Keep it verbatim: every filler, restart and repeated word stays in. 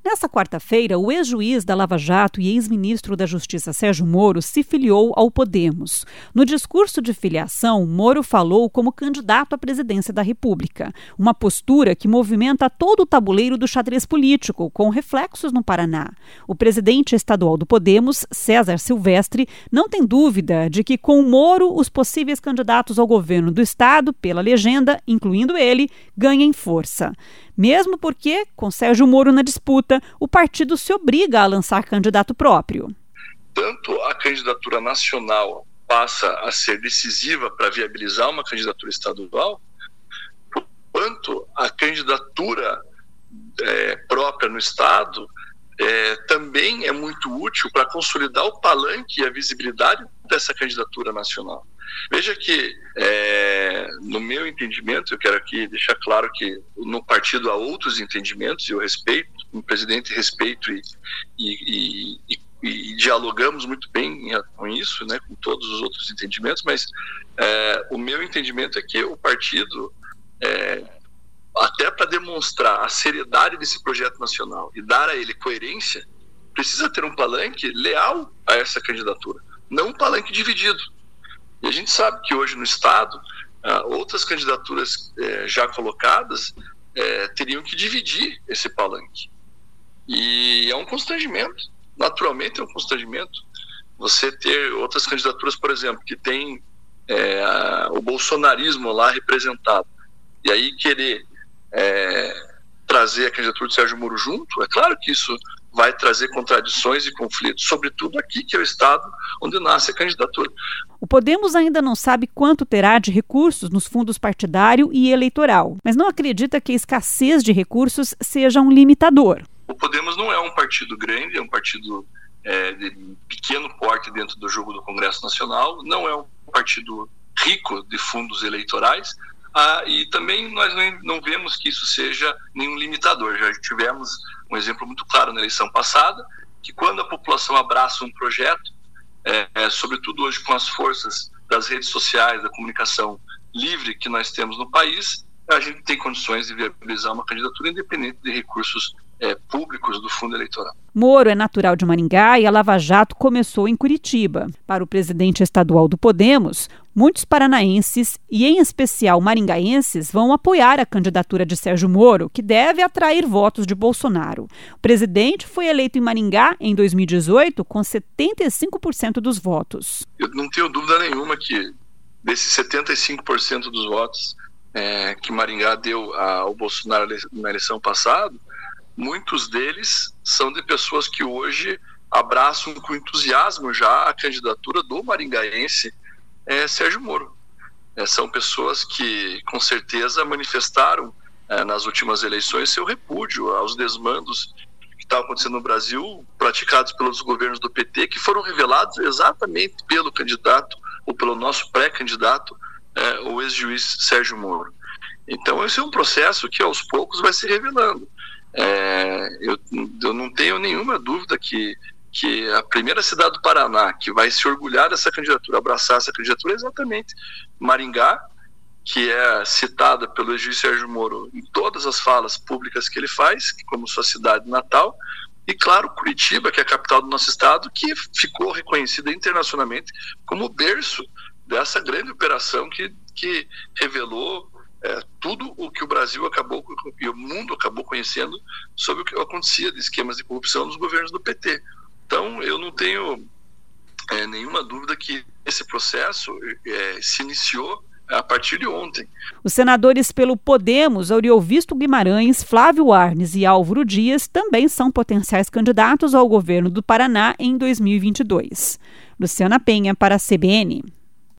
Nessa quarta-feira, o ex-juiz da Lava Jato e ex-ministro da Justiça Sérgio Moro se filiou ao Podemos. No discurso de filiação, Moro falou como candidato à presidência da República, uma postura que movimenta todo o tabuleiro do xadrez político, com reflexos no Paraná. O presidente estadual do Podemos, César Silvestre, não tem dúvida de que com Moro os possíveis candidatos ao governo do estado, pela legenda, incluindo ele, ganhem força. Mesmo porque, com Sérgio Moro na disputa, o partido se obriga a lançar candidato próprio. Tanto a candidatura nacional passa a ser decisiva para viabilizar uma candidatura estadual, quanto a candidatura é, própria no estado é, também é muito útil para consolidar o palanque e a visibilidade dessa candidatura nacional. Veja que, é, no meu entendimento, eu quero aqui deixar claro que no partido há outros entendimentos, e eu respeito, o presidente respeito e, e, e, e, e dialogamos muito bem com isso, né, com todos os outros entendimentos, mas é, o meu entendimento é que o partido, é, até para demonstrar a seriedade desse projeto nacional e dar a ele coerência, precisa ter um palanque leal a essa candidatura, não um palanque dividido. E a gente sabe que hoje no estado, uh, outras candidaturas uh, já colocadas uh, teriam que dividir esse palanque. E é um constrangimento, naturalmente é um constrangimento. Você ter outras candidaturas, por exemplo, que tem uh, o bolsonarismo lá representado, e aí querer uh, trazer a candidatura de Sérgio Moro junto, é claro que isso vai trazer contradições e conflitos, sobretudo aqui, que é o estado onde nasce a candidatura. O Podemos ainda não sabe quanto terá de recursos nos fundos partidário e eleitoral, mas não acredita que a escassez de recursos seja um limitador. O Podemos não é um partido grande, é um partido é, de pequeno porte dentro do jogo do Congresso Nacional, não é um partido rico de fundos eleitorais, ah, e também nós não, não vemos que isso seja nenhum limitador. Já tivemos um exemplo muito claro na eleição passada, que quando a população abraça um projeto, É, é, sobretudo hoje com as forças das redes sociais, da comunicação livre que nós temos no país, a gente tem condições de viabilizar uma candidatura independente de recursos é, públicos do fundo eleitoral. Moro é natural de Maringá e a Lava Jato começou em Curitiba. Para o presidente estadual do Podemos, muitos paranaenses e, em especial, maringaenses vão apoiar a candidatura de Sérgio Moro, que deve atrair votos de Bolsonaro. O presidente foi eleito em Maringá em dois mil e dezoito com setenta e cinco por cento dos votos. Eu não tenho dúvida nenhuma que desses setenta e cinco por cento dos votos é, que Maringá deu ao Bolsonaro na eleição passada, muitos deles são de pessoas que hoje abraçam com entusiasmo já a candidatura do maringaense é, Sérgio Moro. É, são pessoas que com certeza manifestaram é, nas últimas eleições seu repúdio aos desmandos que estavam acontecendo no Brasil, praticados pelos governos do P T, que foram revelados exatamente pelo candidato ou pelo nosso pré-candidato, é, o ex-juiz Sérgio Moro. Então esse é um processo que aos poucos vai se revelando. É, eu, eu não tenho nenhuma dúvida que, que a primeira cidade do Paraná que vai se orgulhar dessa candidatura, abraçar essa candidatura, é exatamente Maringá, que é citada pelo ex-juiz Sérgio Moro em todas as falas públicas que ele faz, como sua cidade natal, e claro, Curitiba, que é a capital do nosso estado, que ficou reconhecida internacionalmente como berço dessa grande operação que, que revelou É, tudo o que o Brasil acabou e o mundo acabou conhecendo sobre o que acontecia de esquemas de corrupção nos governos do P T. Então, eu não tenho é, nenhuma dúvida que esse processo é, se iniciou a partir de ontem. Os senadores pelo Podemos, Auriovisto Guimarães, Flávio Arnes e Álvaro Dias, também são potenciais candidatos ao governo do Paraná em dois mil e vinte e dois. Luciana Penha, para a C B N.